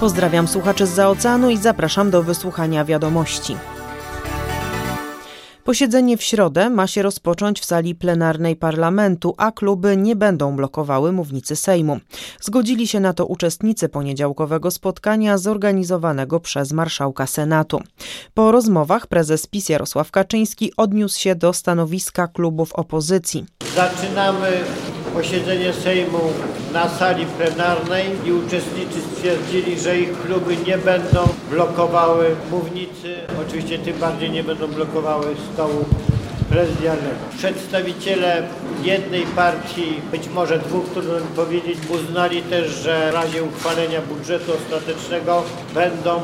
Pozdrawiam słuchaczy zza oceanu i zapraszam do wysłuchania wiadomości. Posiedzenie w środę ma się rozpocząć w sali plenarnej parlamentu, a kluby nie będą blokowały mównicy Sejmu. Zgodzili się na to uczestnicy poniedziałkowego spotkania zorganizowanego przez marszałka Senatu. Po rozmowach prezes PiS Jarosław Kaczyński odniósł się do stanowiska klubów opozycji. Zaczynamy posiedzenie Sejmu na sali plenarnej i uczestnicy stwierdzili, że ich kluby nie będą blokowały mównicy, oczywiście tym bardziej nie będą blokowały stołu prezydialnego. Przedstawiciele jednej partii, być może dwóch, trudno mi powiedzieć, uznali też, że w razie uchwalenia budżetu ostatecznego będą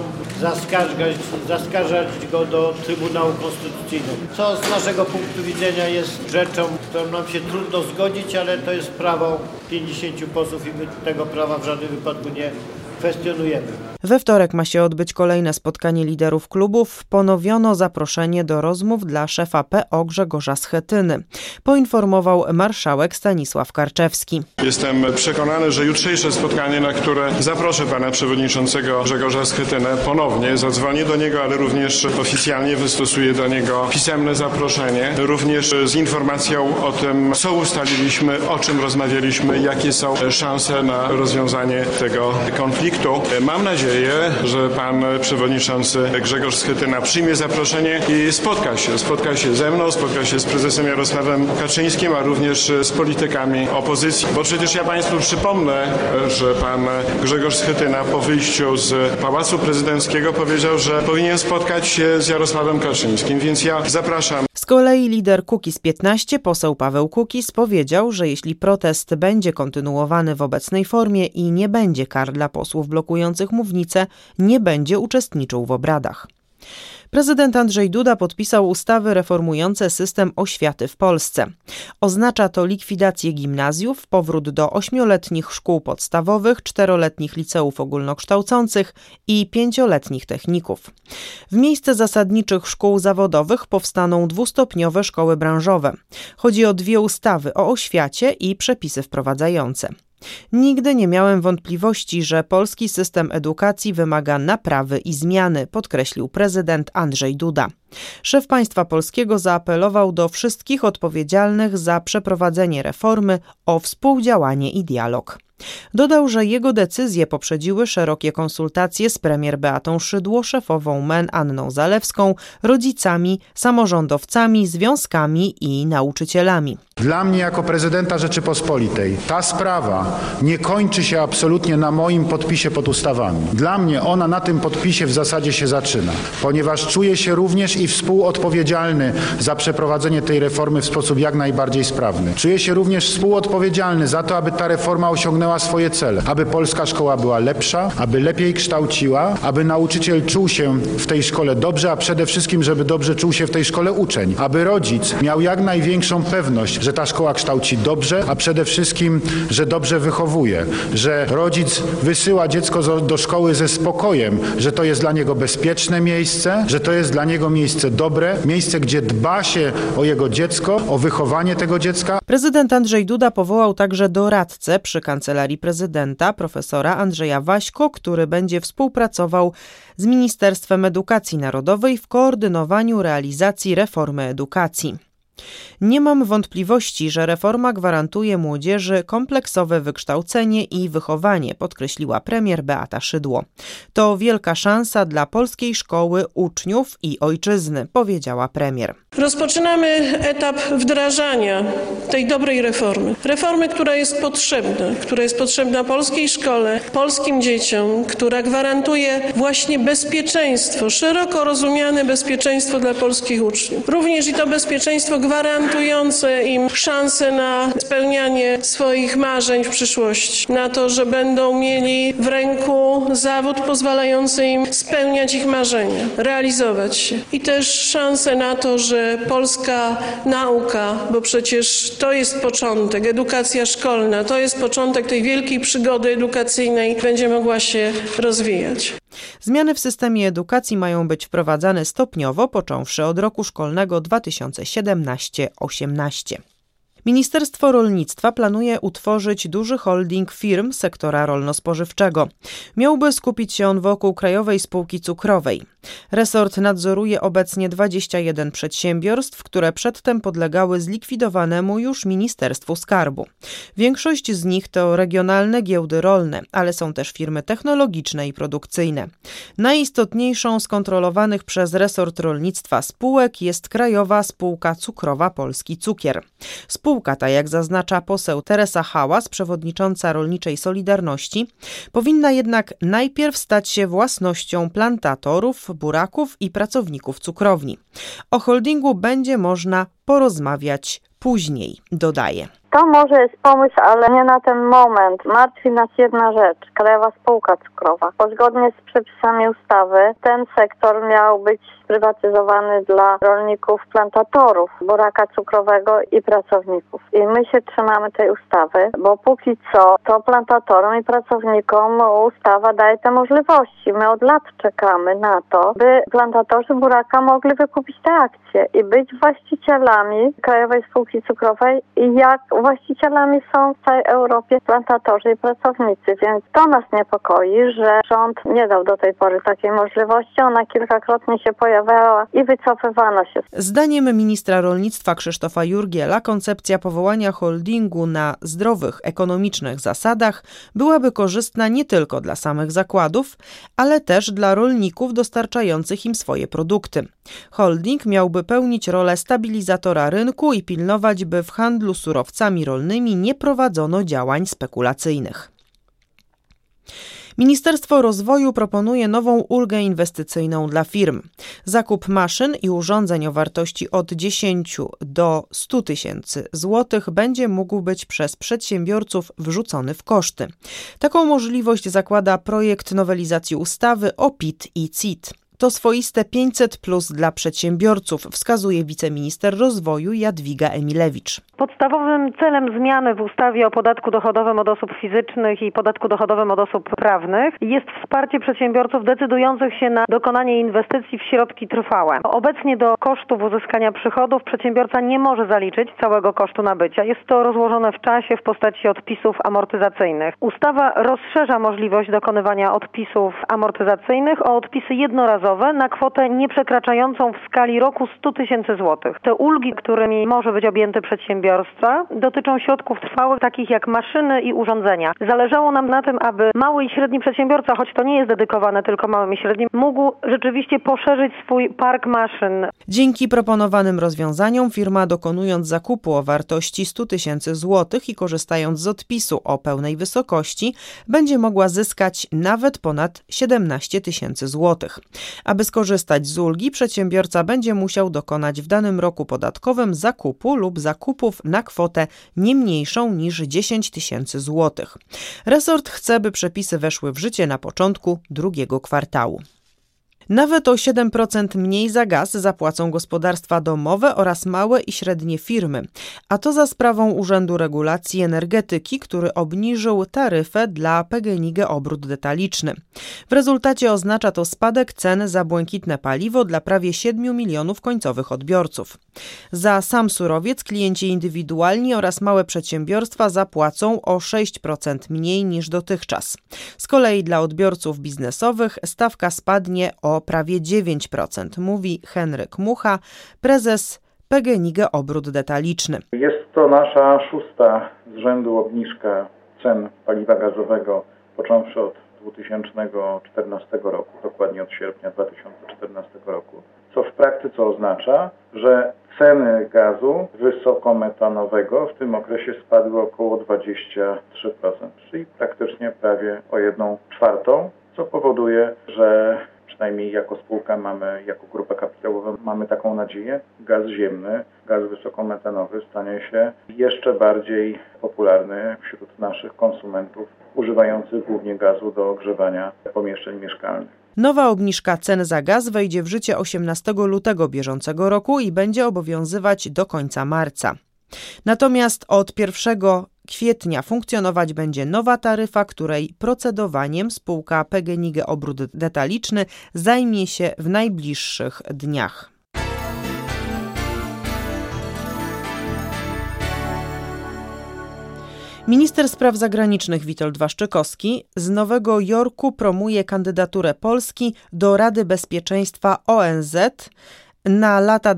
zaskarżać go do Trybunału Konstytucyjnego. Co z naszego punktu widzenia jest rzeczą, którą nam się trudno zgodzić, ale to jest prawo 50 posłów i my tego prawa w żadnym wypadku nie kwestionujemy. We wtorek ma się odbyć kolejne spotkanie liderów klubów. Ponowiono zaproszenie do rozmów dla szefa PO Grzegorza Schetyny. Poinformował marszałek Stanisław Karczewski. Jestem przekonany, że jutrzejsze spotkanie, na które zaproszę pana przewodniczącego Grzegorza Schetynę ponownie, zadzwonię do niego, ale również oficjalnie wystosuję do niego pisemne zaproszenie, również z informacją o tym, co ustaliliśmy, o czym rozmawialiśmy, jakie są szanse na rozwiązanie tego konfliktu. Mam nadzieję, że pan przewodniczący Grzegorz Schetyna przyjmie zaproszenie i spotka się ze mną, spotka się z prezesem Jarosławem Kaczyńskim, a również z politykami opozycji. Bo przecież ja państwu przypomnę, że pan Grzegorz Schetyna po wyjściu z Pałacu Prezydenckiego powiedział, że powinien spotkać się z Jarosławem Kaczyńskim, więc ja zapraszam. Z kolei lider Kukiz15, poseł Paweł Kukiz, powiedział, że jeśli protest będzie kontynuowany w obecnej formie i nie będzie kar dla posłów blokujących mównicę, nie będzie uczestniczył w obradach. Prezydent Andrzej Duda podpisał ustawy reformujące system oświaty w Polsce. Oznacza to likwidację gimnazjów, powrót do 8-letnich szkół podstawowych, 4-letnich liceów ogólnokształcących i 5-letnich techników. W miejsce zasadniczych szkół zawodowych powstaną dwustopniowe szkoły branżowe. Chodzi o 2 ustawy o oświacie i przepisy wprowadzające. Nigdy nie miałem wątpliwości, że polski system edukacji wymaga naprawy i zmiany, podkreślił prezydent Andrzej Duda. Szef państwa polskiego zaapelował do wszystkich odpowiedzialnych za przeprowadzenie reformy o współdziałanie i dialog. Dodał, że jego decyzje poprzedziły szerokie konsultacje z premier Beatą Szydło, szefową MEN Anną Zalewską, rodzicami, samorządowcami, związkami i nauczycielami. Dla mnie jako prezydenta Rzeczypospolitej ta sprawa nie kończy się absolutnie na moim podpisie pod ustawami. Dla mnie ona na tym podpisie w zasadzie się zaczyna, ponieważ czuję się również i współodpowiedzialny za przeprowadzenie tej reformy w sposób jak najbardziej sprawny. Czuję się również współodpowiedzialny za to, aby ta reforma osiągnęła swoje cele, aby polska szkoła była lepsza, aby lepiej kształciła, aby nauczyciel czuł się w tej szkole dobrze, a przede wszystkim, żeby dobrze czuł się w tej szkole uczeń, aby rodzic miał jak największą pewność, że ta szkoła kształci dobrze, a przede wszystkim, że dobrze wychowuje, że rodzic wysyła dziecko do szkoły ze spokojem, że to jest dla niego bezpieczne miejsce, że to jest dla niego miejsce dobre, miejsce, gdzie dba się o jego dziecko, o wychowanie tego dziecka. Prezydent Andrzej Duda powołał także doradcę przy Kancelarii Prezydenta, profesora Andrzeja Waśko, który będzie współpracował z Ministerstwem Edukacji Narodowej w koordynowaniu realizacji reformy edukacji. Nie mam wątpliwości, że reforma gwarantuje młodzieży kompleksowe wykształcenie i wychowanie, podkreśliła premier Beata Szydło. To wielka szansa dla polskiej szkoły, uczniów i ojczyzny, powiedziała premier. Rozpoczynamy etap wdrażania tej dobrej reformy. Reformy, która jest potrzebna polskiej szkole, polskim dzieciom, która gwarantuje właśnie bezpieczeństwo, szeroko rozumiane bezpieczeństwo dla polskich uczniów. Również i to bezpieczeństwo gwarantujące im szansę na spełnianie swoich marzeń w przyszłości. Na to, że będą mieli w ręku zawód pozwalający im spełniać ich marzenia, realizować się. I też szansę na to, że polska nauka, bo przecież to jest początek, edukacja szkolna, to jest początek tej wielkiej przygody edukacyjnej, będzie mogła się rozwijać. Zmiany w systemie edukacji mają być wprowadzane stopniowo, począwszy od roku szkolnego 2017-18. Ministerstwo Rolnictwa planuje utworzyć duży holding firm sektora rolno-spożywczego. Miałby skupić się on wokół Krajowej Spółki Cukrowej. Resort nadzoruje obecnie 21 przedsiębiorstw, które przedtem podlegały zlikwidowanemu już Ministerstwu Skarbu. Większość z nich to regionalne giełdy rolne, ale są też firmy technologiczne i produkcyjne. Najistotniejszą z kontrolowanych przez resort rolnictwa spółek jest Krajowa Spółka Cukrowa Polski Cukier. Spółka ta, jak zaznacza poseł Teresa Hałas, przewodnicząca Rolniczej Solidarności, powinna jednak najpierw stać się własnością plantatorów, buraków i pracowników cukrowni. O holdingu będzie można porozmawiać później, dodaje. To może jest pomysł, ale nie na ten moment. Martwi nas jedna rzecz. Krajowa Spółka Cukrowa. Bo zgodnie z przepisami ustawy ten sektor miał być sprywatyzowany dla rolników, plantatorów buraka cukrowego i pracowników. I my się trzymamy tej ustawy, bo póki co to plantatorom i pracownikom ustawa daje te możliwości. My od lat czekamy na to, by plantatorzy buraka mogli wykupić te akcje i być właścicielami Krajowej Spółki Cukrowej i jak właścicielami są w całej Europie plantatorzy i pracownicy, więc to nas niepokoi, że rząd nie dał do tej pory takiej możliwości. Ona kilkakrotnie się pojawiała i wycofywano się. Zdaniem ministra rolnictwa Krzysztofa Jurgiela koncepcja powołania holdingu na zdrowych, ekonomicznych zasadach byłaby korzystna nie tylko dla samych zakładów, ale też dla rolników dostarczających im swoje produkty. Holding miałby pełnić rolę stabilizatora rynku i pilnować, by w handlu surowcami rolnymi nie prowadzono działań spekulacyjnych. Ministerstwo Rozwoju proponuje nową ulgę inwestycyjną dla firm. Zakup maszyn i urządzeń o wartości od 10 do 100 tysięcy złotych będzie mógł być przez przedsiębiorców wrzucony w koszty. Taką możliwość zakłada projekt nowelizacji ustawy o PIT i CIT. To swoiste 500+ dla przedsiębiorców, wskazuje wiceminister rozwoju Jadwiga Emilewicz. Podstawowym celem zmiany w ustawie o podatku dochodowym od osób fizycznych i podatku dochodowym od osób prawnych jest wsparcie przedsiębiorców decydujących się na dokonanie inwestycji w środki trwałe. Obecnie do kosztów uzyskania przychodów przedsiębiorca nie może zaliczyć całego kosztu nabycia. Jest to rozłożone w czasie w postaci odpisów amortyzacyjnych. Ustawa rozszerza możliwość dokonywania odpisów amortyzacyjnych o odpisy jednorazowe na kwotę nieprzekraczającą w skali roku 100 tysięcy złotych. Te ulgi, którymi może być objęty przedsiębiorca, dotyczą środków trwałych, takich jak maszyny i urządzenia. Zależało nam na tym, aby mały i średni przedsiębiorca, choć to nie jest dedykowane tylko małym i średnim, mógł rzeczywiście poszerzyć swój park maszyn. Dzięki proponowanym rozwiązaniom firma, dokonując zakupu o wartości 100 tysięcy złotych i korzystając z odpisu o pełnej wysokości, będzie mogła zyskać nawet ponad 17 tysięcy złotych. Aby skorzystać z ulgi, przedsiębiorca będzie musiał dokonać w danym roku podatkowym zakupu lub zakupów na kwotę nie mniejszą niż 10 tysięcy złotych. Resort chce, by przepisy weszły w życie na początku drugiego kwartału. Nawet o 7% mniej za gaz zapłacą gospodarstwa domowe oraz małe i średnie firmy, a to za sprawą Urzędu Regulacji Energetyki, który obniżył taryfę dla PGNiG Obrót Detaliczny. W rezultacie oznacza to spadek cen za błękitne paliwo dla prawie 7 milionów końcowych odbiorców. Za sam surowiec klienci indywidualni oraz małe przedsiębiorstwa zapłacą o 6% mniej niż dotychczas. Z kolei dla odbiorców biznesowych stawka spadnie o prawie 9%, mówi Henryk Mucha, prezes PGNiG Obrót Detaliczny. Jest to nasza 6. z rzędu obniżka cen paliwa gazowego, począwszy od 2014 roku, dokładnie od sierpnia 2014 roku, co w praktyce oznacza, że ceny gazu wysokometanowego w tym okresie spadły około 23%, czyli praktycznie prawie o 1/4, co powoduje, że przynajmniej jako spółka jako grupa kapitałową mamy taką nadzieję, gaz ziemny, gaz wysokometanowy stanie się jeszcze bardziej popularny wśród naszych konsumentów używających głównie gazu do ogrzewania pomieszczeń mieszkalnych. Nowa obniżka cen za gaz wejdzie w życie 18 lutego bieżącego roku i będzie obowiązywać do końca marca. Natomiast od 1 kwietnia funkcjonować będzie nowa taryfa, której procedowaniem spółka PGNiG Obrót Detaliczny zajmie się w najbliższych dniach. Minister spraw zagranicznych Witold Waszczykowski z Nowego Jorku promuje kandydaturę Polski do Rady Bezpieczeństwa ONZ na lata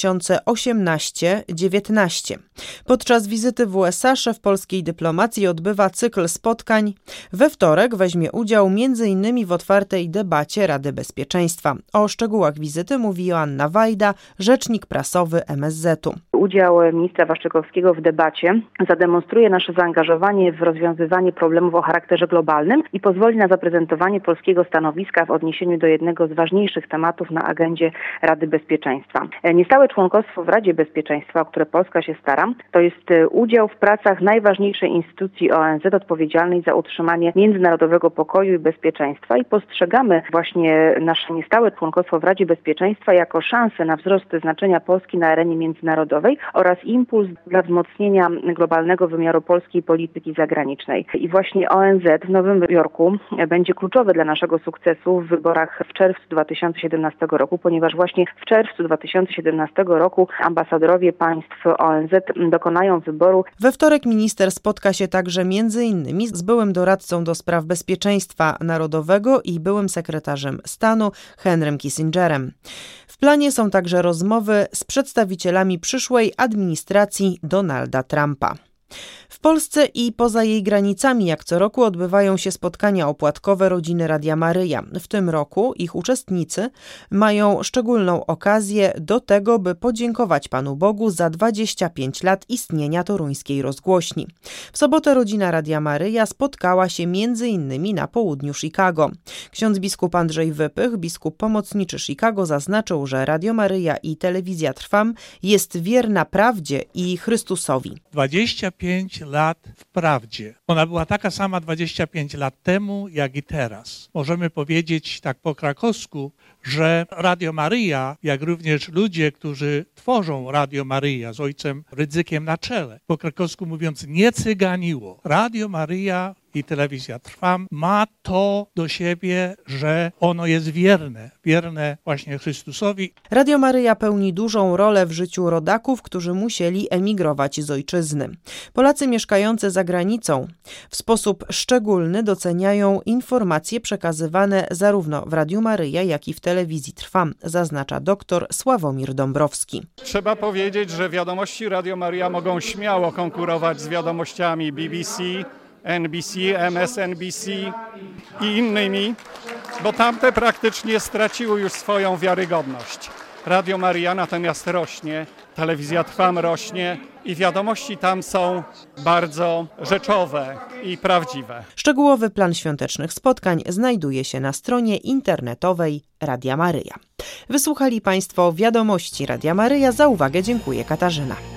2018-19. Podczas wizyty w USA szef polskiej dyplomacji odbywa cykl spotkań. We wtorek weźmie udział m.in. w otwartej debacie Rady Bezpieczeństwa. O szczegółach wizyty mówi Joanna Wajda, rzecznik prasowy MSZ-u. Udział ministra Waszczykowskiego w debacie zademonstruje nasze zaangażowanie w rozwiązywanie problemów o charakterze globalnym i pozwoli na zaprezentowanie polskiego stanowiska w odniesieniu do jednego z ważniejszych tematów na agendzie Rady Bezpieczeństwa. Niestałe członkostwo w Radzie Bezpieczeństwa, o które Polska się stara, to jest udział w pracach najważniejszej instytucji ONZ odpowiedzialnej za utrzymanie międzynarodowego pokoju i bezpieczeństwa i postrzegamy właśnie nasze niestałe członkostwo w Radzie Bezpieczeństwa jako szansę na wzrost znaczenia Polski na arenie międzynarodowej oraz impuls dla wzmocnienia globalnego wymiaru polskiej polityki zagranicznej. I właśnie ONZ w Nowym Jorku będzie kluczowe dla naszego sukcesu w wyborach w czerwcu 2017 roku, ponieważ właśnie w czerwcu 2017 roku ambasadorowie państw ONZ dokonają wyboru. We wtorek minister spotka się także m.in. z byłym doradcą do spraw bezpieczeństwa narodowego i byłym sekretarzem stanu Henrym Kissingerem. W planie są także rozmowy z przedstawicielami przyszłej administracji Donalda Trumpa. W Polsce i poza jej granicami jak co roku odbywają się spotkania opłatkowe Rodziny Radia Maryja. W tym roku ich uczestnicy mają szczególną okazję do tego, by podziękować Panu Bogu za 25 lat istnienia toruńskiej rozgłośni. W sobotę Rodzina Radia Maryja spotkała się m.in. na południu Chicago. Ksiądz biskup Andrzej Wypych, biskup pomocniczy Chicago, zaznaczył, że Radio Maryja i Telewizja Trwam jest wierna prawdzie i Chrystusowi. 25 lat w prawdzie. Ona była taka sama 25 lat temu, jak i teraz. Możemy powiedzieć tak po krakowsku, że Radio Maryja, jak również ludzie, którzy tworzą Radio Maryja z ojcem Rydzykiem na czele, po krakowsku mówiąc, nie cyganiło. Radio Maryja i Telewizja Trwam ma to do siebie, że ono jest wierne właśnie Chrystusowi. Radio Maryja pełni dużą rolę w życiu rodaków, którzy musieli emigrować z ojczyzny. Polacy mieszkający za granicą w sposób szczególny doceniają informacje przekazywane zarówno w Radiu Maryja, jak i w Telewizji Trwam, zaznacza dr Sławomir Dąbrowski. Trzeba powiedzieć, że wiadomości Radio Maryja mogą śmiało konkurować z wiadomościami BBC, NBC, MSNBC i innymi, bo tamte praktycznie straciły już swoją wiarygodność. Radio Maryja natomiast rośnie, Telewizja Trwam rośnie i wiadomości tam są bardzo rzeczowe i prawdziwe. Szczegółowy plan świątecznych spotkań znajduje się na stronie internetowej Radia Maryja. Wysłuchali Państwo wiadomości Radia Maryja. Za uwagę dziękuję Katarzyna.